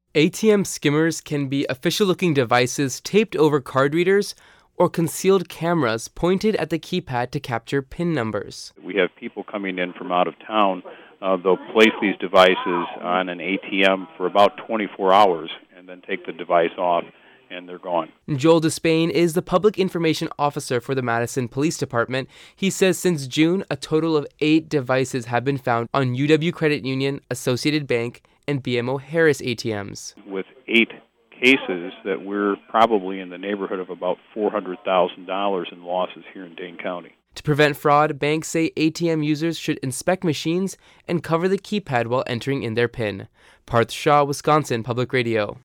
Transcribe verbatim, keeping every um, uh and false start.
A T M skimmers can be official-looking devices taped over card readers or concealed cameras pointed at the keypad to capture PIN numbers. We have people coming in from out of town. Uh, they'll place these devices on an A T M for about twenty-four hours and then take the device off, and they're gone. Joel Despain is the Public Information Officer for the Madison Police Department. He says since June, a total of eight devices have been found on U W Credit Union, Associated Bank, and B M O Harris A T Ms. With eight cases, that we're probably in the neighborhood of about four hundred thousand dollars in losses here in Dane County. To prevent fraud, banks say A T M users should inspect machines and cover the keypad while entering in their PIN. Parth Shah, Wisconsin Public Radio.